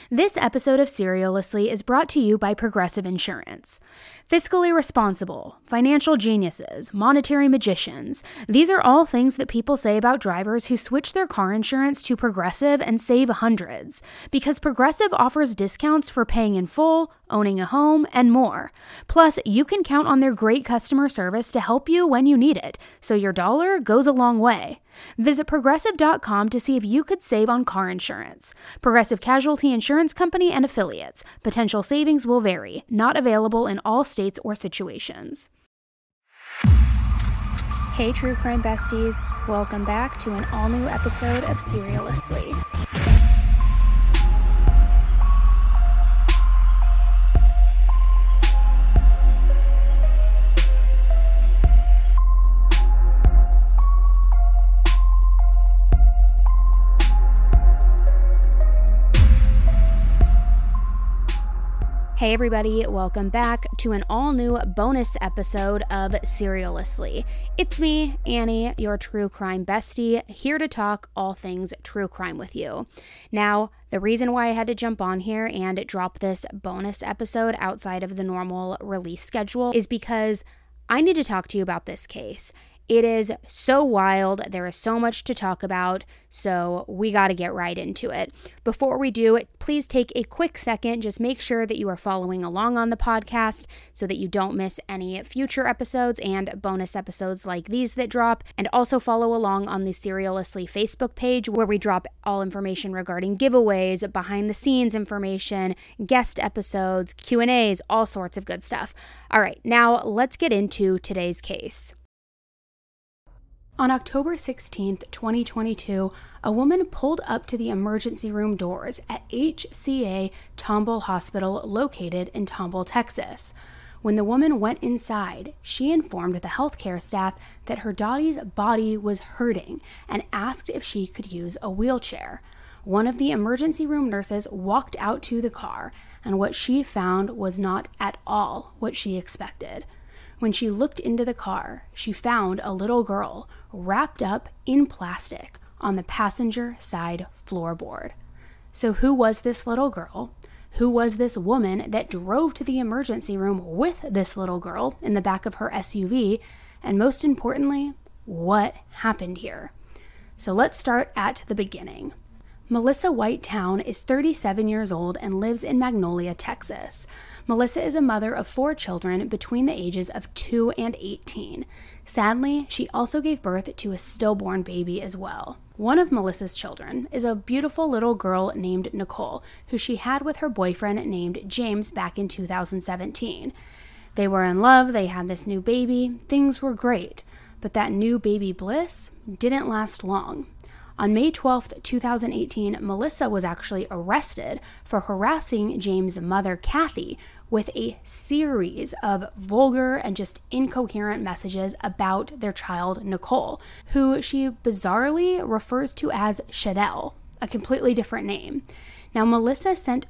This episode of Serialously is brought to you by Progressive Insurance. Fiscally responsible, financial geniuses, monetary magicians. These are all things that people say about drivers who switch their car insurance to Progressive and save hundreds. Because Progressive offers discounts for paying in full, owning a home, and more. Plus, you can count on their great customer service to help you when you need it, so your dollar goes a long way. Visit Progressive.com to see if you could save on car insurance. Progressive Casualty Insurance Company and Affiliates. Potential savings will vary. Not available in all states or situations. Hey, True Crime Besties. Welcome back to an all-new episode of Serialously. Hey everybody, welcome back to an all-new bonus episode of Serialously. It's me, Annie, your true crime bestie, here to talk all things true crime with you. Now, the reason why I had to jump on here and drop this bonus episode outside of the normal release schedule is because I need to talk to you about this case. It is so wild. There is so much to talk about, so we got to get right into it. Before we do, please take a quick second. Just make sure that you are following along on the podcast so that you don't miss any future episodes and bonus episodes like these that drop. And also follow along on the Serialously Facebook page where we drop all information regarding giveaways, behind the scenes information, guest episodes, Q&As, all sorts of good stuff. All right, now let's get into today's case. On October 16th, 2022, a woman pulled up to the emergency room doors at HCA Tomball Hospital located in Tomball, Texas. When the woman went inside, she informed the healthcare staff that her daughter's body was hurting and asked if she could use a wheelchair. One of the emergency room nurses walked out to the car, and what she found was not at all what she expected. When she looked into the car, she found a little girl wrapped up in plastic on the passenger side floorboard. So who was this little girl? Who was this woman that drove to the emergency room with this little girl in the back of her SUV? And most importantly, what happened here? So let's start at the beginning. Melissa Whitetown is 37 years old and lives in Magnolia, Texas. Melissa is a mother of 4 children between the ages of 2 and 18. Sadly, she also gave birth to a stillborn baby as well. One of Melissa's children is a beautiful little girl named Nicole, who she had with her boyfriend named James back in 2017. They were in love, they had this new baby, things were great, but that new baby bliss didn't last long. On May 12th, 2018, Melissa was actually arrested for harassing James' mother, Kathy, with a series of vulgar and just incoherent messages about their child, Nicole, who she bizarrely refers to as Chanel, a completely different name. Now, Melissa sent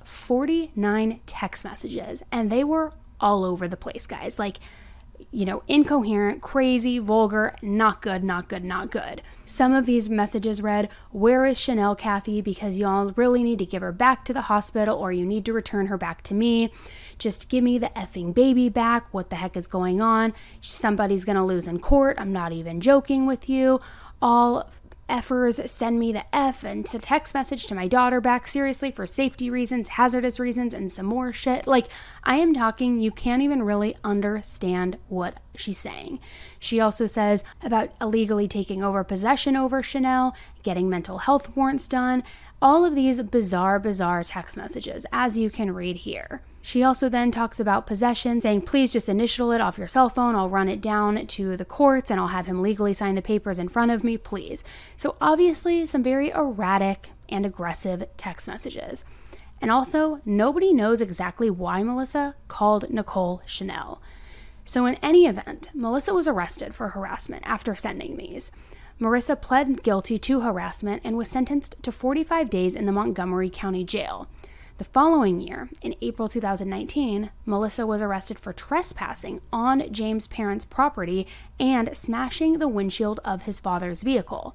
49 text messages, and they were all over the place, guys. Incoherent, crazy, vulgar, not good, not good, not good. Some of these messages read, "Where is Chanel, Kathy? Because y'all really need to give her back to the hospital, or you need to return her back to me. Just give me the effing baby back. What the heck is going on? Somebody's gonna lose in court. I'm not even joking with you. All effers, send me the F and a text message to my daughter back, seriously, for safety reasons, hazardous reasons, and some more shit." I am talking, you can't even really understand what she's saying. She also says about illegally taking over possession over Chanel, getting mental health warrants done, all of these bizarre text messages, as you can read here. She also then talks about possession, saying, "Please just initial it off your cell phone. I'll run it down to the courts and I'll have him legally sign the papers in front of me, please." So obviously some very erratic and aggressive text messages. And also, nobody knows exactly why Melissa called Nicole Chanel. So in any event, Melissa was arrested for harassment after sending these. Marissa pled guilty to harassment and was sentenced to 45 days in the Montgomery County Jail. The following year, in April 2019, Melissa was arrested for trespassing on James' parents' property and smashing the windshield of his father's vehicle.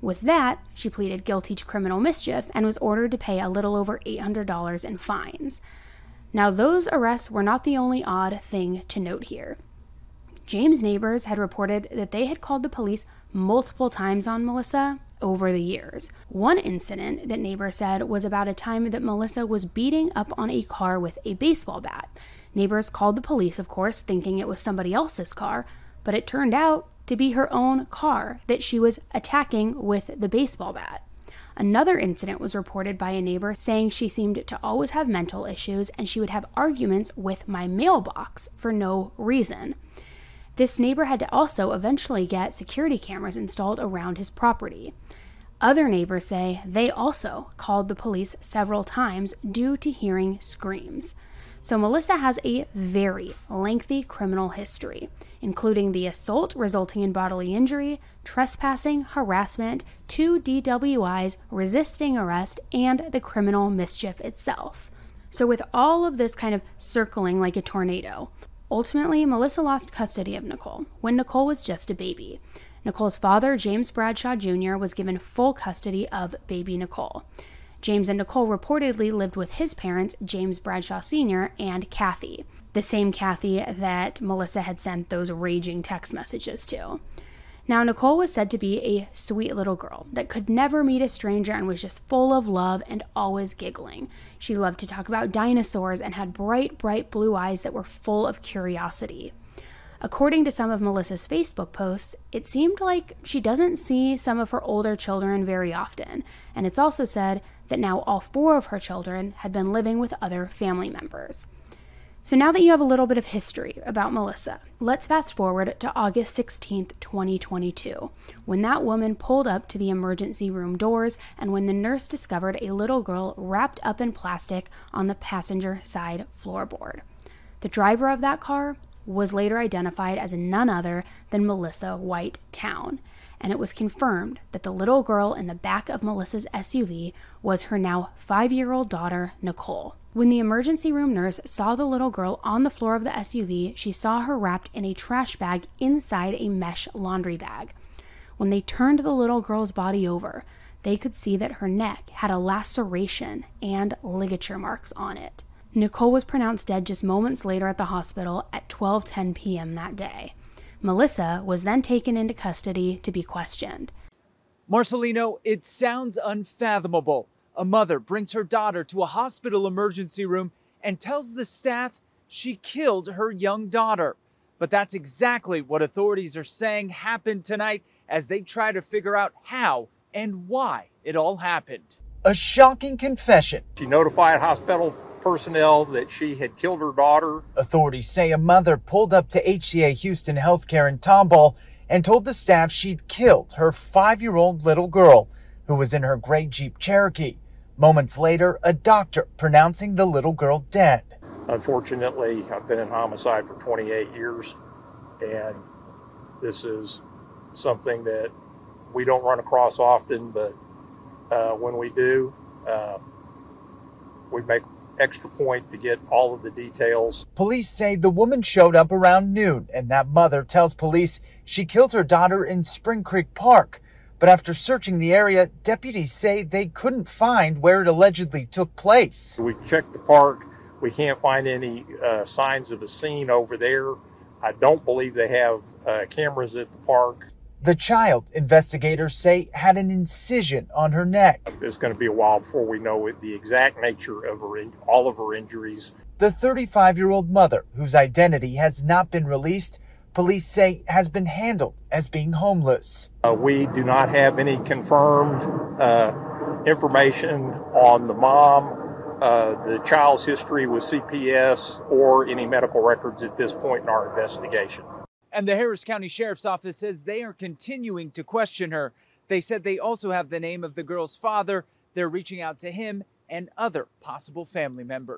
With that, she pleaded guilty to criminal mischief and was ordered to pay a little over $800 in fines. Now, those arrests were not the only odd thing to note here. James' neighbors had reported that they had called the police multiple times on Melissa over the years. One incident that neighbors said was about a time that Melissa was beating up on a car with a baseball bat. Neighbors called the police, of course, thinking it was somebody else's car, but it turned out to be her own car that she was attacking with the baseball bat. Another incident was reported by a neighbor saying she seemed to always have mental issues and she would have arguments with my mailbox for no reason. This neighbor had to also eventually get security cameras installed around his property. Other neighbors say they also called the police several times due to hearing screams. So Melissa has a very lengthy criminal history, including the assault resulting in bodily injury, trespassing, harassment, 2 DWIs, resisting arrest, and the criminal mischief itself. So with all of this kind of circling like a tornado, ultimately Melissa lost custody of Nicole when Nicole was just a baby. Nicole's father, James Bradshaw Jr., was given full custody of baby Nicole. James and Nicole reportedly lived with his parents, James Bradshaw Sr. and Kathy, the same Kathy that Melissa had sent those raging text messages to. Now, Nicole was said to be a sweet little girl that could never meet a stranger and was just full of love and always giggling. She loved to talk about dinosaurs and had bright, bright blue eyes that were full of curiosity. According to some of Melissa's Facebook posts, it seemed like she doesn't see some of her older children very often, and it's also said that now all 4 of her children had been living with other family members. So now that you have a little bit of history about Melissa, let's fast forward to August 16th, 2022, when that woman pulled up to the emergency room doors and when the nurse discovered a little girl wrapped up in plastic on the passenger side floorboard. The driver of that car was later identified as none other than Melissa White Town, and it was confirmed that the little girl in the back of Melissa's SUV was her now 5-year-old daughter, Nicole. When the emergency room nurse saw the little girl on the floor of the SUV, she saw her wrapped in a trash bag inside a mesh laundry bag. When they turned the little girl's body over, they could see that her neck had a laceration and ligature marks on it. Nicole was pronounced dead just moments later at the hospital at 12:10 p.m. that day. Melissa was then taken into custody to be questioned. Marcelino, it sounds unfathomable. A mother brings her daughter to a hospital emergency room and tells the staff she killed her young daughter. But that's exactly what authorities are saying happened tonight as they try to figure out how and why it all happened. A shocking confession. She notified hospital personnel that she had killed her daughter. Authorities say a mother pulled up to HCA Houston Healthcare in Tomball and told the staff she'd killed her 5-year-old little girl who was in her gray Jeep Cherokee. Moments later, a doctor pronouncing the little girl dead. Unfortunately, I've been in homicide for 28 years, and this is something that we don't run across often, but when we do, we make extra point to get all of the details. Police say the woman showed up around noon, and that mother tells police she killed her daughter in Spring Creek Park. But after searching the area, deputies say they couldn't find where it allegedly took place. We checked the park. We can't find any signs of a scene over there. I don't believe they have cameras at the park. The child, investigators say, had an incision on her neck. It's going to be a while before we know the exact nature of all of her injuries. The 35-year-old mother, whose identity has not been released, police say has been handled as being homeless. We do not have any confirmed information on the mom, the child's history with CPS, or any medical records at this point in our investigation. And the Harris County Sheriff's Office says they are continuing to question her. They said they also have the name of the girl's father. They're reaching out to him and other possible family members.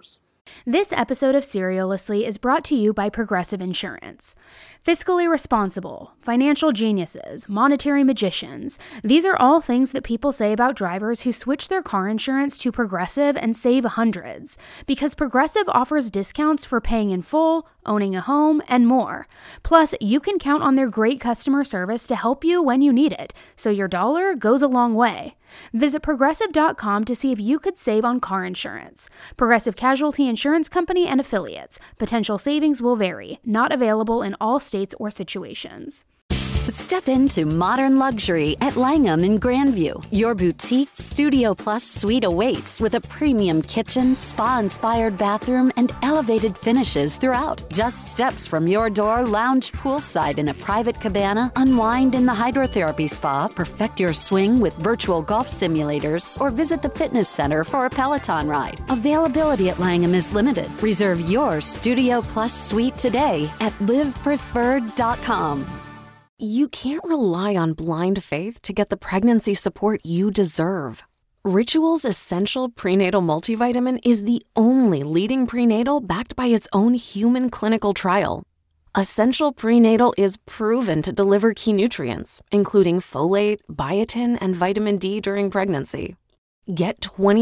This episode of Serialously is brought to you by Progressive Insurance. Fiscally responsible, financial geniuses, monetary magicians. These are all things that people say about drivers who switch their car insurance to Progressive and save hundreds. Because Progressive offers discounts for paying in full, owning a home, and more. Plus, you can count on their great customer service to help you when you need it, so your dollar goes a long way. Visit Progressive.com to see if you could save on car insurance. Progressive Casualty Insurance Company and Affiliates. Potential savings will vary. Not available in all states or situations. Step into modern luxury at Langham in Grandview. Your boutique Studio Plus suite awaits with a premium kitchen, spa-inspired bathroom, and elevated finishes throughout. Just steps from your door, lounge poolside in a private cabana, unwind in the hydrotherapy spa, perfect your swing with virtual golf simulators, or visit the fitness center for a Peloton ride. Availability at Langham is limited. Reserve your Studio Plus suite today at livepreferred.com. You can't rely on blind faith to get the pregnancy support you deserve. Ritual's Essential Prenatal Multivitamin is the only leading prenatal backed by its own human clinical trial. Essential Prenatal is proven to deliver key nutrients, including folate, biotin, and vitamin D during pregnancy. Get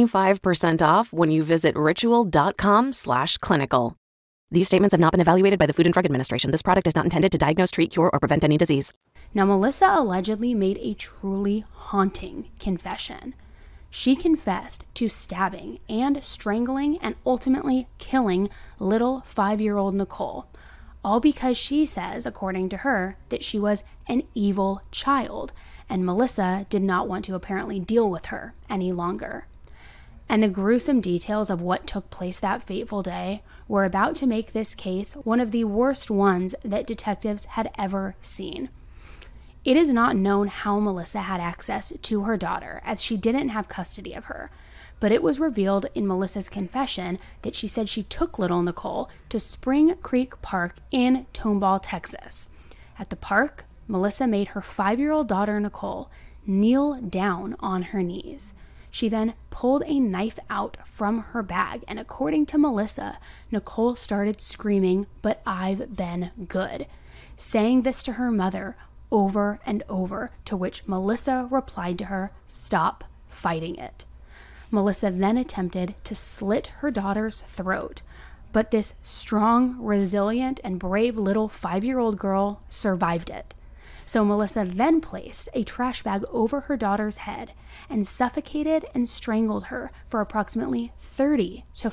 25% off when you visit ritual.com/clinical. These statements have not been evaluated by the Food and Drug Administration. This product is not intended to diagnose, treat, cure, or prevent any disease. Now, Melissa allegedly made a truly haunting confession. She confessed to stabbing and strangling and ultimately killing little 5-year-old Nicole, all because she says, according to her, that she was an evil child, and Melissa did not want to apparently deal with her any longer. And the gruesome details of what took place that fateful day were about to make this case one of the worst ones that detectives had ever seen. It is not known how Melissa had access to her daughter, as she didn't have custody of her, but it was revealed in Melissa's confession that she said she took little Nicole to Spring Creek Park in Tomball, Texas. At the park, Melissa made her 5-year-old daughter Nicole kneel down on her knees. She then pulled a knife out from her bag, and according to Melissa, Nicole started screaming, "But I've been good," saying this to her mother over and over, to which Melissa replied to her, "Stop fighting it." Melissa then attempted to slit her daughter's throat, but this strong, resilient, and brave little 5-year-old girl survived it. So Melissa then placed a trash bag over her daughter's head and suffocated and strangled her for approximately 30 to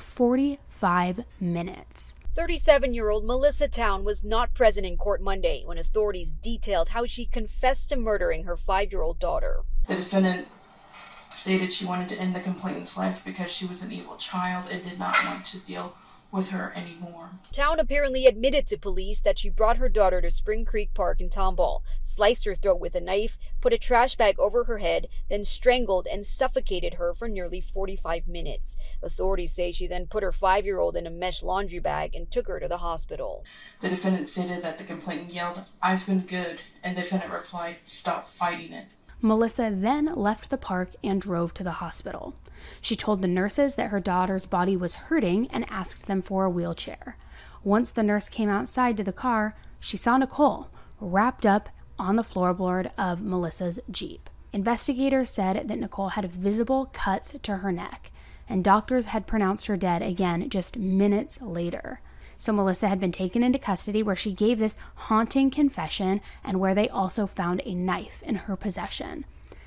45 minutes. 37-year-old Melissa Town was not present in court Monday when authorities detailed how she confessed to murdering her 5-year-old daughter. The defendant stated she wanted to end the complainant's life because she was an evil child and did not want to deal with her anymore. Town apparently admitted to police that she brought her daughter to Spring Creek Park in Tomball, sliced her throat with a knife, put a trash bag over her head, then strangled and suffocated her for nearly 45 minutes. Authorities say she then put her 5-year-old in a mesh laundry bag and took her to the hospital. The defendant stated that the complainant yelled, "I've been good," and the defendant replied, "Stop fighting it." Melissa then left the park and drove to the hospital. She told the nurses that her daughter's body was hurting and asked them for a wheelchair. Once the nurse came outside to the car, she saw Nicole wrapped up on the floorboard of Melissa's Jeep. Investigators said that Nicole had visible cuts to her neck, and doctors had pronounced her dead again just minutes later. So Melissa had been taken into custody, where she gave this haunting confession and where they also found a knife in her possession.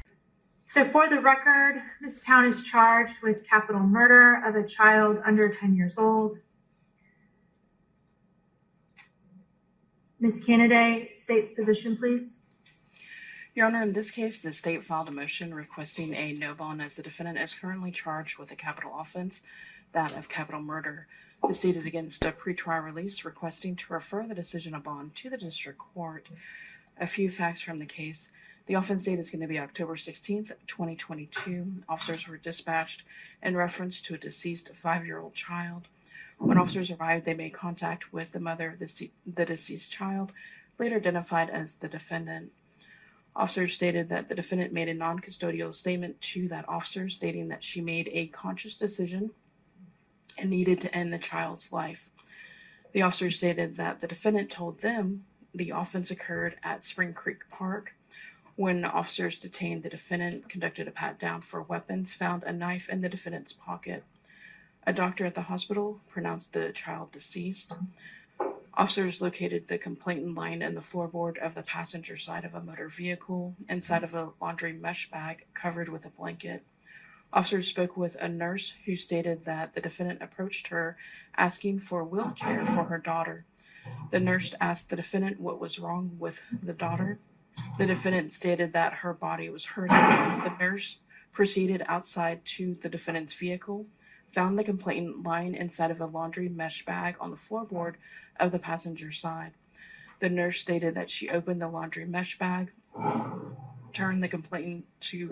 So for the record, Ms. Town is charged with capital murder of a child under 10 years old. Ms. Kennedy, state's position, please. Your Honor, in this case, the state filed a motion requesting a no bond as the defendant is currently charged with a capital offense, that of capital murder. The state is against a pretrial release, requesting to refer the decision of bond to the district court. A few facts from the case. The offense date is going to be October 16th, 2022. Officers were dispatched in reference to a deceased 5-year-old child. When officers arrived, they made contact with the mother of the deceased child, later identified as the defendant. Officers stated that the defendant made a non-custodial statement to that officer, stating that she made a conscious decision and needed to end the child's life. The officers stated that the defendant told them the offense occurred at Spring Creek Park. When officers detained the defendant, conducted a pat-down for weapons, found a knife in the defendant's pocket. A doctor at the hospital pronounced the child deceased. Officers located the complainant lying in the floorboard of the passenger side of a motor vehicle, inside of a laundry mesh bag covered with a blanket. Officers spoke with a nurse who stated that the defendant approached her asking for a wheelchair for her daughter. The nurse asked the defendant what was wrong with the daughter. The defendant stated that her body was hurting. The nurse proceeded outside to the defendant's vehicle, found the complainant lying inside of a laundry mesh bag on the floorboard of the passenger side. The nurse stated that she opened the laundry mesh bag, turned the complainant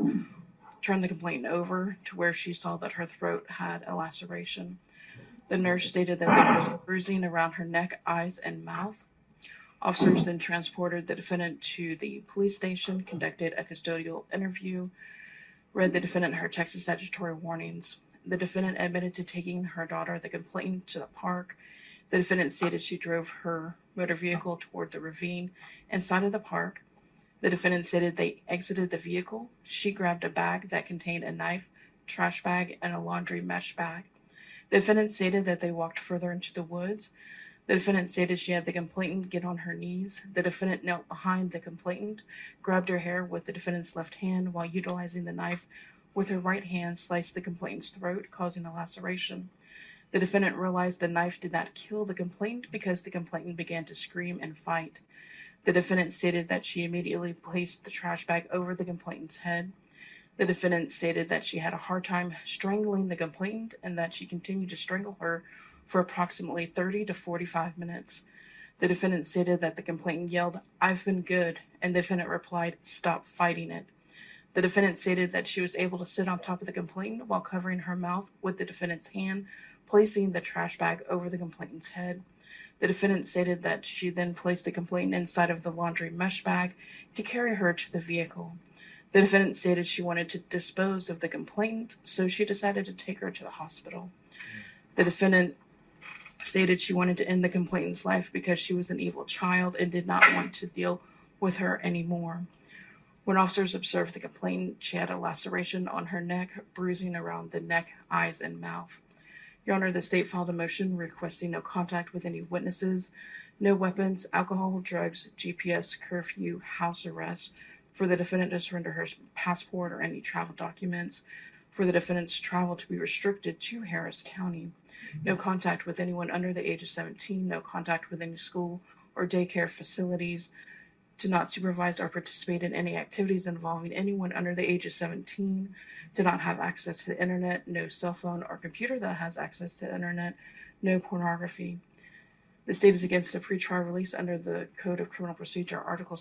over to where she saw that her throat had a laceration. The nurse stated that there was bruising around her neck, eyes, and mouth. Officers then transported the defendant to the police station, conducted a custodial interview, read the defendant her Texas statutory warnings. The defendant admitted to taking her daughter, the complainant, to the park. The defendant stated she drove her motor vehicle toward the ravine inside of the park. The defendant stated they exited the vehicle. She grabbed a bag that contained a knife, trash bag, and a laundry mesh bag. The defendant stated that they walked further into the woods. The defendant stated she had the complainant get on her knees. The defendant knelt behind the complainant, grabbed her hair with the defendant's left hand while utilizing the knife with her right hand, sliced the complainant's throat, causing a laceration. The defendant realized the knife did not kill the complainant because the complainant began to scream and fight. The defendant stated that she immediately placed the trash bag over the complainant's head. The defendant stated that she had a hard time strangling the complainant and that she continued to strangle her for approximately 30 to 45 minutes. The defendant stated that the complainant yelled, "I've been good," and the defendant replied, "Stop fighting it." The defendant stated that she was able to sit on top of the complainant while covering her mouth with the defendant's hand, placing the trash bag over the complainant's head. The defendant stated that she then placed the complainant inside of the laundry mesh bag to carry her to the vehicle. The defendant stated she wanted to dispose of the complainant, so she decided to take her to the hospital. The defendant stated she wanted to end the complainant's life because she was an evil child and did not want to deal with her anymore. When officers observed the complainant, she had a laceration on her neck, bruising around the neck, eyes, and mouth. Your Honor, the state filed a motion requesting no contact with any witnesses, no weapons, alcohol, drugs, GPS, curfew, house arrest, for the defendant to surrender her passport or any travel documents, for the defendant's travel to be restricted to Harris County, no contact with anyone under the age of 17, no contact with any school or daycare facilities, to not supervise or participate in any activities involving anyone under the age of 17, to not have access to the internet, no cell phone or computer that has access to the internet, no pornography. The state is against a pretrial release under the Code of Criminal Procedure, Article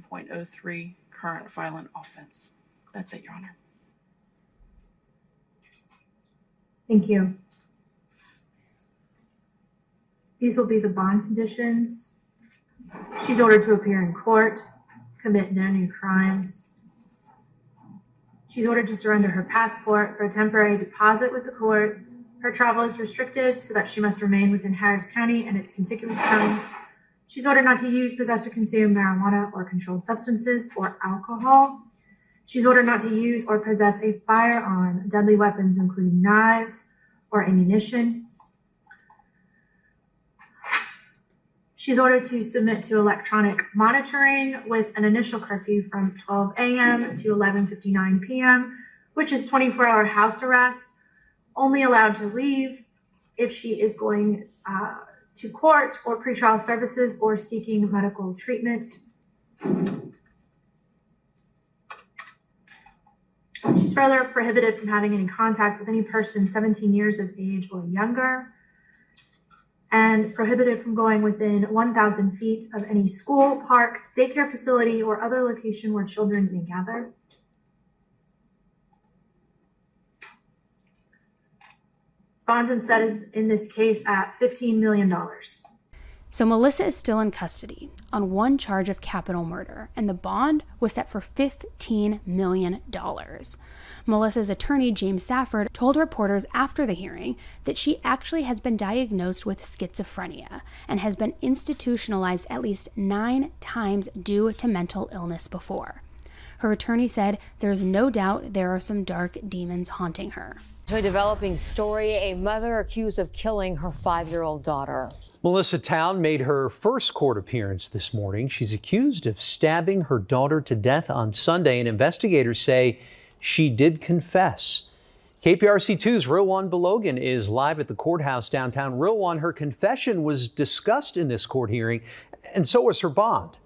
17.03, current violent offense. That's it, Your Honor. Thank you. These will be the bond conditions. She's ordered to appear in court, commit no new crimes. She's ordered to surrender her passport for a temporary deposit with the court. Her travel is restricted so that she must remain within Harris County and its contiguous counties. She's ordered not to use, possess, or consume marijuana or controlled substances or alcohol. She's ordered not to use or possess a firearm, deadly weapons, including knives or ammunition. She's ordered to submit to electronic monitoring with an initial curfew from 12 a.m. to 11:59 p.m., which is 24-hour house arrest, only allowed to leave if she is going to court or pretrial services or seeking medical treatment. She's further prohibited from having any contact with any person 17 years of age or younger, and prohibited from going within 1,000 feet of any school, park, daycare facility, or other location where children may gather. Bond instead is in this case at $15 million. So Melissa is still in custody on one charge of capital murder, and the bond was set for $15 million. Melissa's attorney, James Safford, told reporters after the hearing that she actually has been diagnosed with schizophrenia and has been institutionalized at least 9 times due to mental illness before. Her attorney said there's no doubt there are some dark demons haunting her. To a developing story, a mother accused of killing her 5-year-old daughter. Melissa Town made her first court appearance this morning. She's accused of stabbing her daughter to death on Sunday, and investigators say she did confess. KPRC2's Rilwan Belogan is live at the courthouse downtown. Rilwan, her confession was discussed in this court hearing, and so was her bond.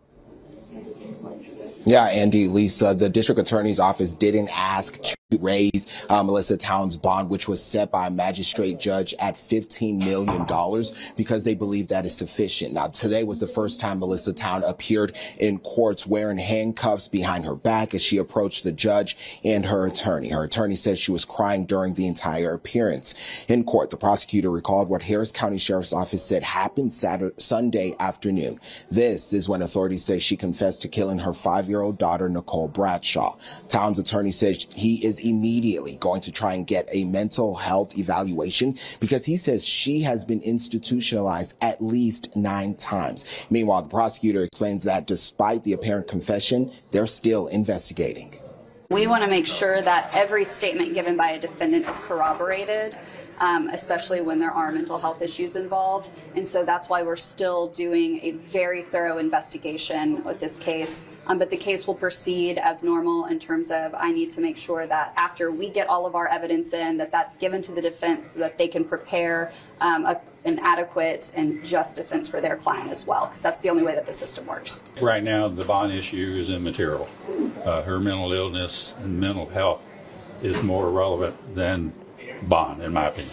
Yeah, Andy, Lisa, the district attorney's office didn't ask to raise Melissa Town's bond, which was set by a magistrate judge at $15 million because they believe that is sufficient. Now, today was the first time Melissa Town appeared in courts wearing handcuffs behind her back as she approached the judge and her attorney. Her attorney said she was crying during the entire appearance. In court, the prosecutor recalled what Harris County Sheriff's Office said happened Sunday afternoon. This is when authorities say she confessed to killing her 5-year-old daughter, Nicole Bradshaw. Town's attorney says he is immediately going to try and get a mental health evaluation because he says she has been institutionalized at least 9 times. Meanwhile, the prosecutor explains that despite the apparent confession, they're still investigating. We want to make sure that every statement given by a defendant is corroborated, especially when there are mental health issues involved. And so that's why we're still doing a very thorough investigation with this case. But the case will proceed as normal in terms of I need to make sure that after we get all of our evidence in, that's given to the defense so that they can prepare an adequate and just defense for their client as well, because that's the only way that the system works. Right now, the bond issue is immaterial. Her mental illness and mental health is more relevant than bond, in my opinion.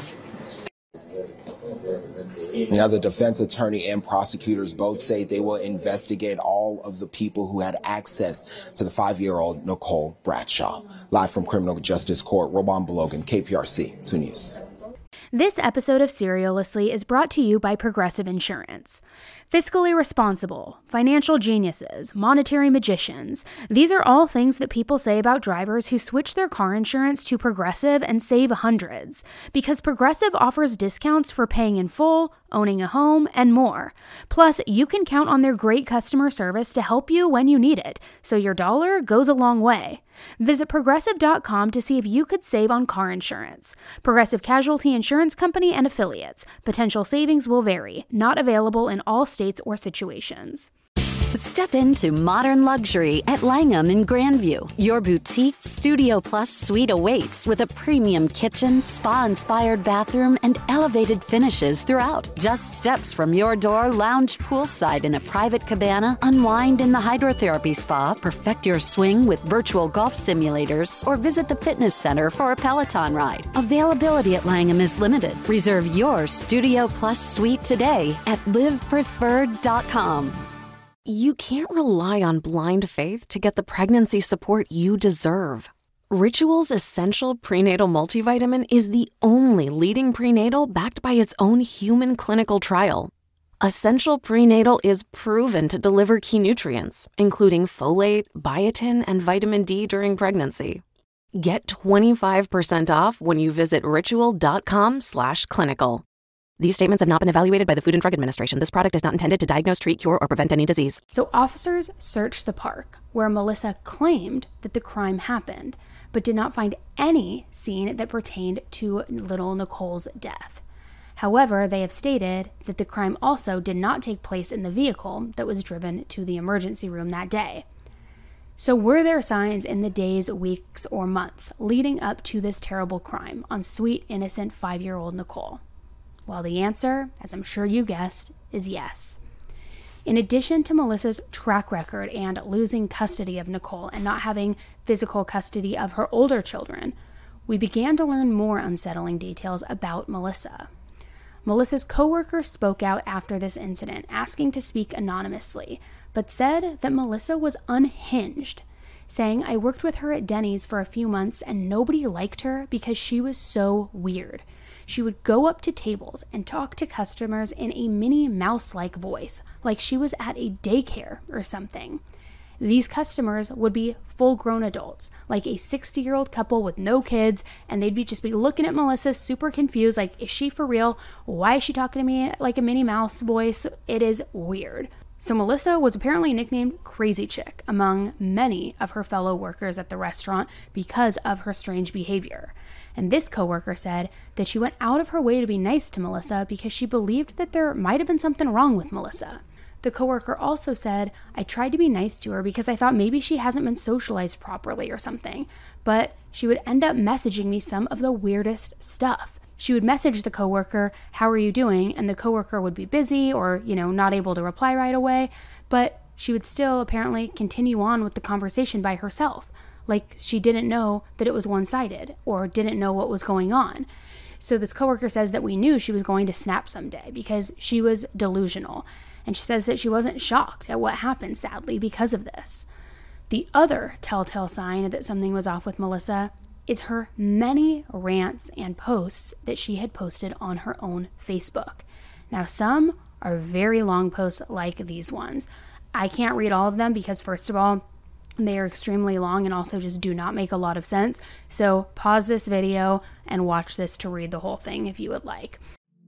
Now, the defense attorney and prosecutors both say they will investigate all of the people who had access to the 5-year-old Nicole Bradshaw. Live from Criminal Justice Court, Rilwan Belogan, KPRC 2 News. This episode of Serialously is brought to you by Progressive Insurance. Fiscally responsible, financial geniuses, monetary magicians. These are all things that people say about drivers who switch their car insurance to Progressive and save hundreds. Because Progressive offers discounts for paying in full, owning a home, and more. Plus, you can count on their great customer service to help you when you need it, so your dollar goes a long way. Visit Progressive.com to see if you could save on car insurance. Progressive Casualty Insurance Company and Affiliates. Potential savings will vary. Not available in all states or situations. Step into modern luxury at Langham in Grandview. Your boutique Studio Plus suite awaits with a premium kitchen, spa-inspired bathroom, and elevated finishes throughout. Just steps from your door, lounge poolside in a private cabana, unwind in the hydrotherapy spa, perfect your swing with virtual golf simulators, or visit the fitness center for a Peloton ride. Availability at Langham is limited. Reserve your Studio Plus suite today at livepreferred.com. You can't rely on blind faith to get the pregnancy support you deserve. Ritual's Essential Prenatal Multivitamin is the only leading prenatal backed by its own human clinical trial. Essential Prenatal is proven to deliver key nutrients, including folate, biotin, and vitamin D during pregnancy. Get 25% off when you visit ritual.com/clinical. These statements have not been evaluated by the Food and Drug Administration. This product is not intended to diagnose, treat, cure, or prevent any disease. So officers searched the park where Melissa claimed that the crime happened, but did not find any scene that pertained to little Nicole's death. However, they have stated that the crime also did not take place in the vehicle that was driven to the emergency room that day. So were there signs in the days, weeks, or months leading up to this terrible crime on sweet, innocent 5-year-old Nicole? Well, the answer, as I'm sure you guessed, is yes. In addition to Melissa's track record and losing custody of Nicole and not having physical custody of her older children, we began to learn more unsettling details about Melissa. Melissa's coworker spoke out after this incident, asking to speak anonymously, but said that Melissa was unhinged, saying, "I worked with her at Denny's for a few months and nobody liked her because she was so weird. she would go up to tables and talk to customers in a Minnie Mouse-like voice, like she was at a daycare or something. These customers would be full-grown adults, like a 60-year-old couple with no kids, and they'd just be looking at Melissa super confused, like, is she for real? Why is she talking to me like a Minnie Mouse voice? It is weird. So Melissa was apparently nicknamed Crazy Chick among many of her fellow workers at the restaurant because of her strange behavior. And this coworker said that she went out of her way to be nice to Melissa because she believed that there might have been something wrong with Melissa. The coworker also said, I tried to be nice to her because I thought maybe she hasn't been socialized properly or something, but she would end up messaging me some of the weirdest stuff. She would message the coworker, how are you doing? And the coworker would be busy or, not able to reply right away, but she would still apparently continue on with the conversation by herself, like she didn't know that it was one-sided or didn't know what was going on. So this coworker says that we knew she was going to snap someday because she was delusional. And she says that she wasn't shocked at what happened, sadly, because of this. The other telltale sign that something was off with Melissa is her many rants and posts that she had posted on her own Facebook. Now, some are very long posts like these ones. I can't read all of them because, first of all, they are extremely long and also just do not make a lot of sense. So pause this video and watch this to read the whole thing if you would like.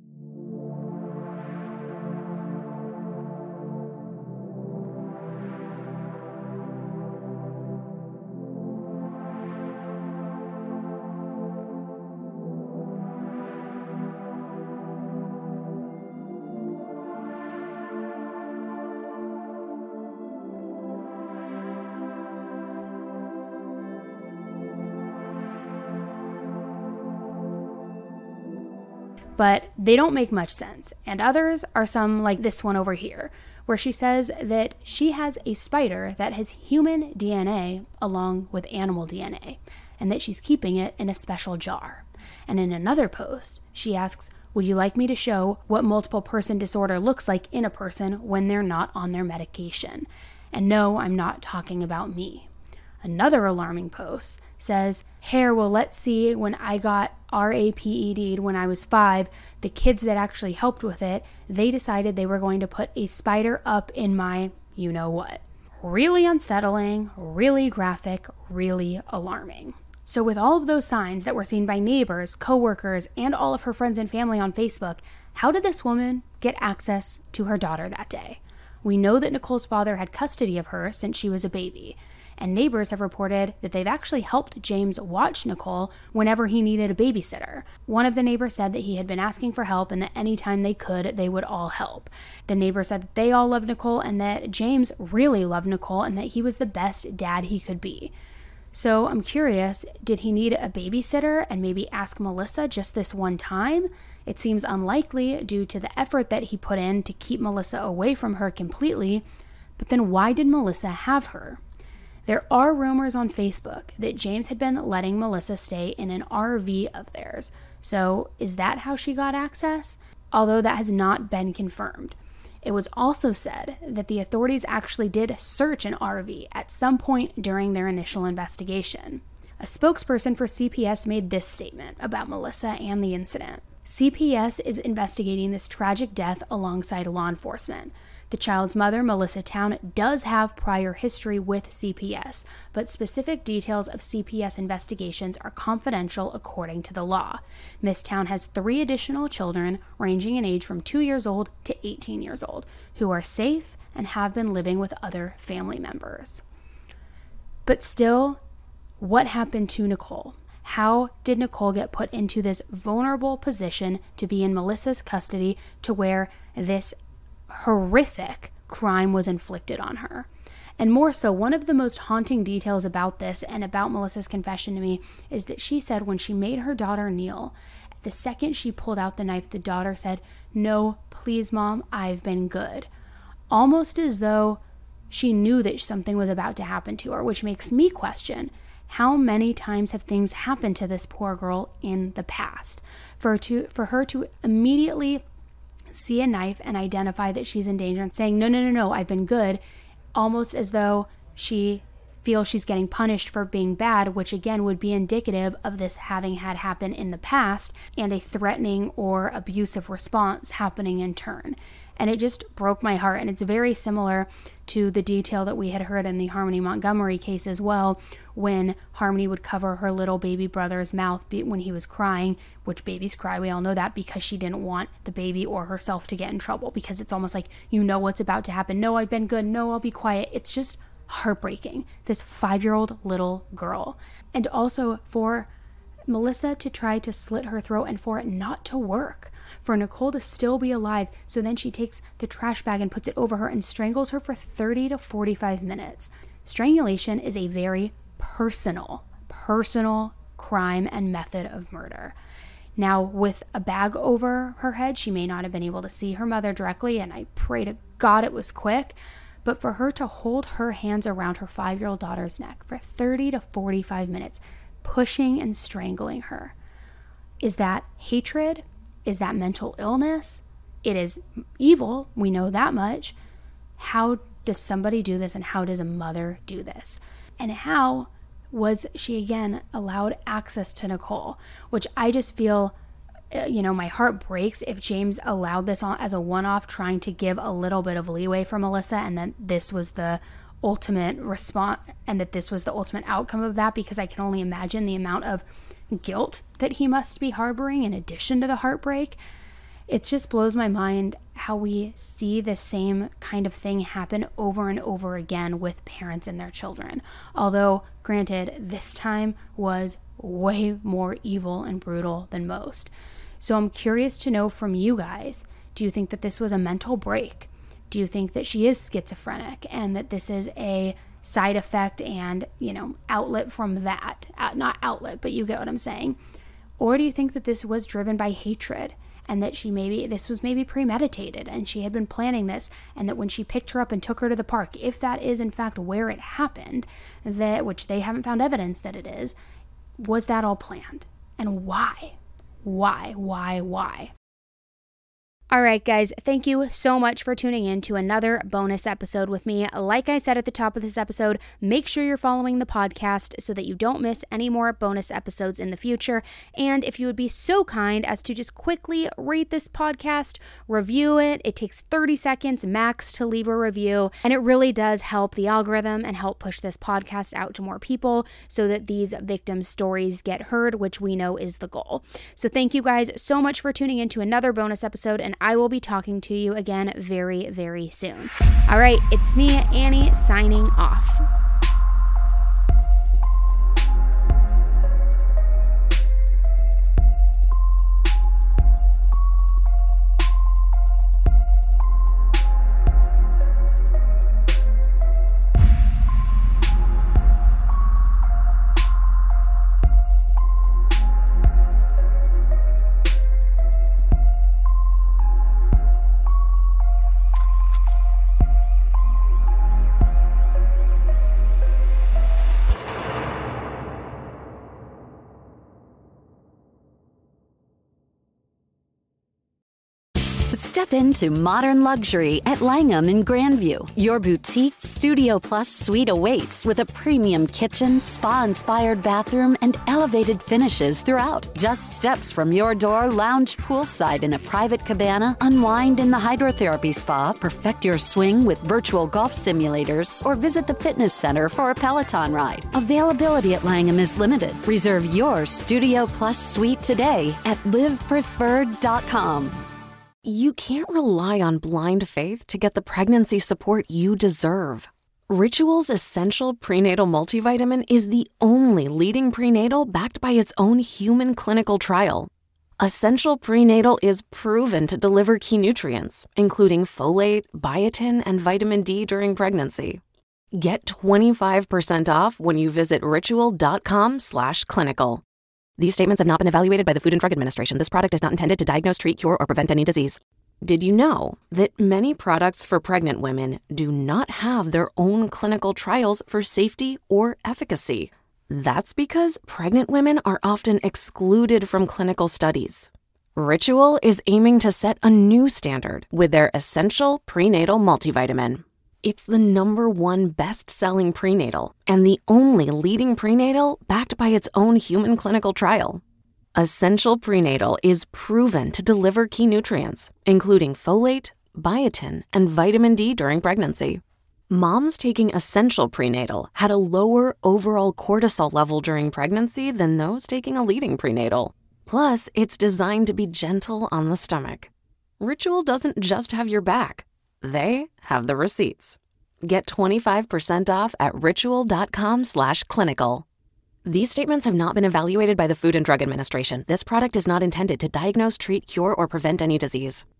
But they don't make much sense. And others are some like this one over here, where she says that she has a spider that has human DNA along with animal DNA, and that she's keeping it in a special jar. And in another post, she asks, would you like me to show what multiple person disorder looks like in a person when they're not on their medication? And no, I'm not talking about me. Another alarming post says, hair, well, let's see, when I got RAPED'd when I was 5, the kids that actually helped with it, they decided they were going to put a spider up in my you-know-what. Really unsettling, really graphic, really alarming. So with all of those signs that were seen by neighbors, coworkers, and all of her friends and family on Facebook, how did this woman get access to her daughter that day? We know that Nicole's father had custody of her since she was a baby. And neighbors have reported that they've actually helped James watch Nicole whenever he needed a babysitter. One of the neighbors said that he had been asking for help and that anytime they could, they would all help. The neighbor said that they all loved Nicole and that James really loved Nicole and that he was the best dad he could be. So I'm curious, did he need a babysitter and maybe ask Melissa just this one time? It seems unlikely due to the effort that he put in to keep Melissa away from her completely, but then why did Melissa have her? There are rumors on Facebook that James had been letting Melissa stay in an RV of theirs. So is that how she got access? Although that has not been confirmed. It was also said that the authorities actually did search an RV at some point during their initial investigation. A spokesperson for CPS made this statement about Melissa and the incident. CPS is investigating this tragic death alongside law enforcement. The child's mother, Melissa Town, does have prior history with CPS, but specific details of CPS investigations are confidential according to the law. Miss Town has 3 additional children, ranging in age from 2 years old to 18 years old, who are safe and have been living with other family members. But still, what happened to Nicole? How did Nicole get put into this vulnerable position to be in Melissa's custody to where this horrific crime was inflicted on her? And more so, one of the most haunting details about this and about Melissa's confession to me is that she said when she made her daughter kneel, the second she pulled out the knife, the daughter said, "No, please, Mom, I've been good." Almost as though she knew that something was about to happen to her, which makes me question, how many times have things happened to this poor girl in the past? For her to immediately see a knife and identify that she's in danger and saying, no, I've been good, almost as though she feel she's getting punished for being bad, which again would be indicative of this having had happened in the past and a threatening or abusive response happening in turn. And it just broke my heart. And it's very similar to the detail that we had heard in the Harmony Montgomery case as well, when Harmony would cover her little baby brother's mouth when he was crying, which babies cry, we all know that, because she didn't want the baby or herself to get in trouble, because it's almost like, you know what's about to happen. No, I've been good. No, I'll be quiet. It's just heartbreaking. This 5-year-old little girl. And also for Melissa to try to slit her throat and for it not to work. For Nicole to still be alive, so then she takes the trash bag and puts it over her and strangles her for 30 to 45 minutes. Strangulation is a very personal crime and method of murder. Now, with a bag over her head, she may not have been able to see her mother directly, and I pray to God it was quick, but for her to hold her hands around her 5-year-old daughter's neck for 30 to 45 minutes, pushing and strangling her, is that hatred? Is that mental illness? It is evil. We know that much. How does somebody do this, and how does a mother do this? And how was she again allowed access to Nicole? Which I just feel, my heart breaks if James allowed this on as a one-off, trying to give a little bit of leeway for Melissa, and then this was the ultimate response, and that this was the ultimate outcome of that, because I can only imagine the amount of guilt that he must be harboring in addition to the heartbreak. It just blows my mind how we see the same kind of thing happen over and over again with parents and their children. Although, granted, this time was way more evil and brutal than most. So I'm curious to know from you guys, do you think that this was a mental break? Do you think that she is schizophrenic and that this is a side effect and, outlet from that? Not outlet, but you get what I'm saying. Or do you think that this was driven by hatred, and that this was maybe premeditated and she had been planning this, and that when she picked her up and took her to the park, if that is in fact where it happened, which they haven't found evidence that it is, was that all planned? And why? Why? All right, guys, thank you so much for tuning in to another bonus episode with me. Like I said at the top of this episode, make sure you're following the podcast so that you don't miss any more bonus episodes in the future. And if you would be so kind as to just quickly rate this podcast, review it. It takes 30 seconds max to leave a review, and it really does help the algorithm and help push this podcast out to more people so that these victim stories get heard, which we know is the goal. So thank you guys so much for tuning in to another bonus episode, and I will be talking to you again very, very soon. All right, it's me, Annie, signing off. Step into modern luxury at Langham in Grandview. Your boutique Studio Plus suite awaits with a premium kitchen, spa-inspired bathroom, and elevated finishes throughout. Just steps from your door, lounge poolside in a private cabana, unwind in the hydrotherapy spa, perfect your swing with virtual golf simulators, or visit the fitness center for a Peloton ride. Availability at Langham is limited. Reserve your Studio Plus suite today at livepreferred.com. You can't rely on blind faith to get the pregnancy support you deserve. Ritual's Essential Prenatal Multivitamin is the only leading prenatal backed by its own human clinical trial. Essential Prenatal is proven to deliver key nutrients, including folate, biotin, and vitamin D during pregnancy. Get 25% off when you visit ritual.com/clinical. These statements have not been evaluated by the Food and Drug Administration. This product is not intended to diagnose, treat, cure, or prevent any disease. Did you know that many products for pregnant women do not have their own clinical trials for safety or efficacy? That's because pregnant women are often excluded from clinical studies. Ritual is aiming to set a new standard with their Essential Prenatal Multivitamin. It's the #1 best-selling prenatal and the only leading prenatal backed by its own human clinical trial. Essential Prenatal is proven to deliver key nutrients, including folate, biotin, and vitamin D during pregnancy. Moms taking Essential Prenatal had a lower overall cortisol level during pregnancy than those taking a leading prenatal. Plus, it's designed to be gentle on the stomach. Ritual doesn't just have your back. They have the receipts. Get 25% off at ritual.com/clinical. These statements have not been evaluated by the Food and Drug Administration. This product is not intended to diagnose, treat, cure, or prevent any disease.